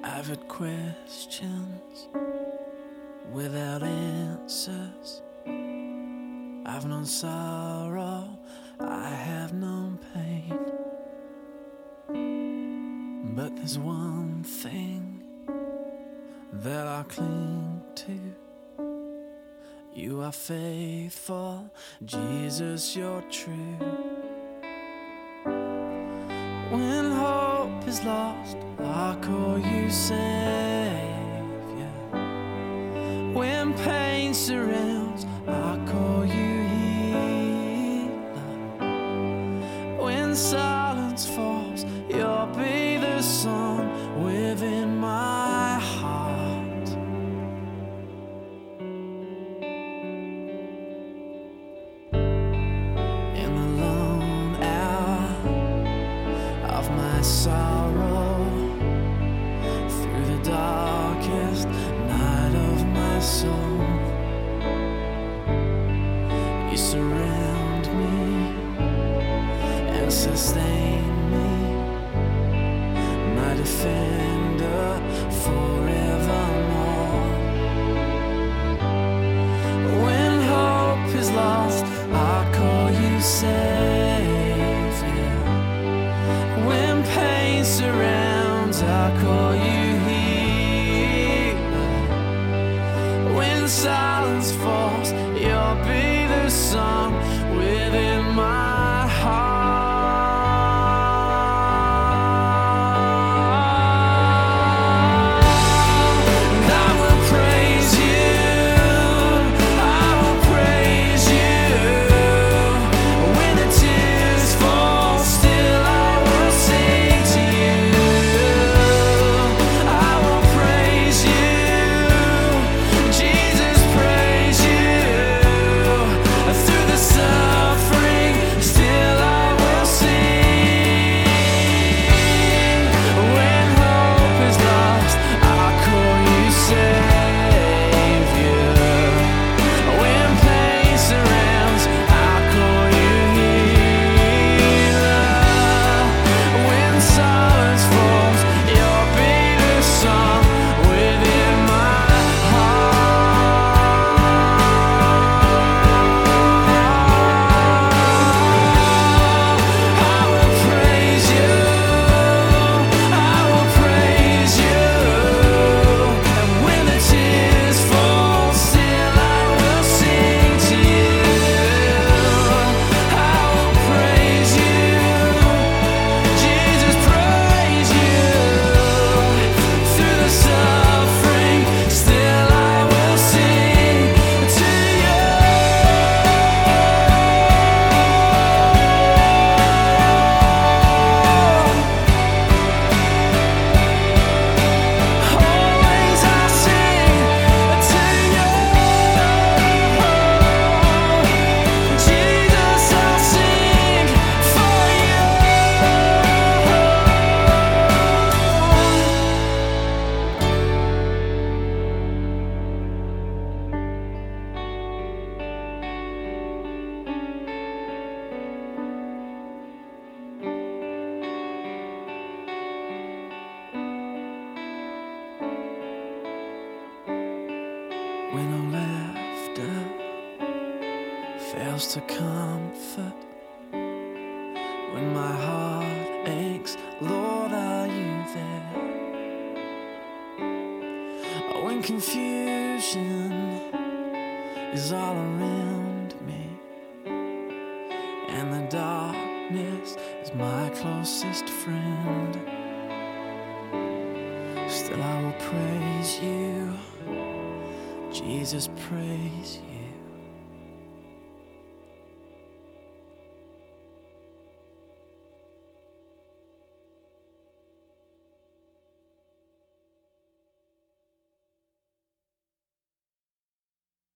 I've had questions without answers. I've known sorrow, I have known pain. But there's one thing that I cling to. You are faithful, Jesus, you're true. When hope is lost, I call you Savior. When pain surrounds, I call you healer. When silence falls, you'll be the song within my heart. In the lone hour of my sorrow, through the darkest night of my soul, you surround me and sustain me, my defender forevermore. When hope is lost, I call you Savior. When pain surrounds, I call you healer. When silence falls, you'll be the song within my heart. When all laughter fails to comfort, when my heart aches, Lord, are you there? When confusion is all around me, and the darkness is my closest friend, still I will praise you, Jesus, praise you.